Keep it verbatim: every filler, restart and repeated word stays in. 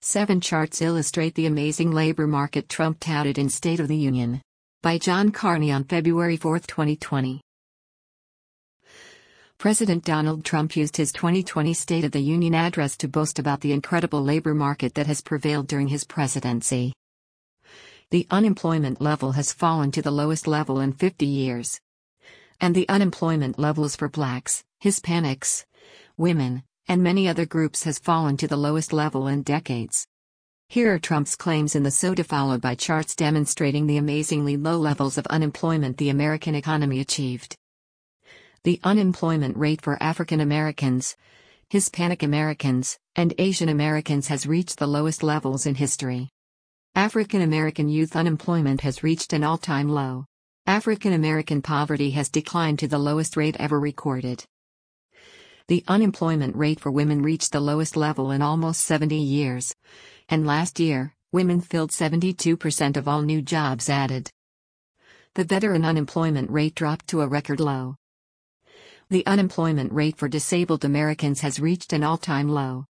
Seven charts illustrate the amazing labor market Trump touted in State of the Union. By John Carney on February fourth, twenty twenty. President Donald Trump used his twenty twenty State of the Union address to boast about the incredible labor market that has prevailed during his presidency. The unemployment level has fallen to the lowest level in fifty years. And the unemployment levels for blacks, Hispanics, women, and many other groups has fallen to the lowest level in decades. Here are Trump's claims in the S O T A, followed by charts demonstrating the amazingly low levels of unemployment the American economy achieved. The unemployment rate for African Americans, Hispanic Americans, and Asian Americans has reached the lowest levels in history. African American youth unemployment has reached an all-time low. African American poverty has declined to the lowest rate ever recorded. The unemployment rate for women reached the lowest level in almost seventy years. And last year, women filled seventy-two percent of all new jobs added. The veteran unemployment rate dropped to a record low. The unemployment rate for disabled Americans has reached an all-time low.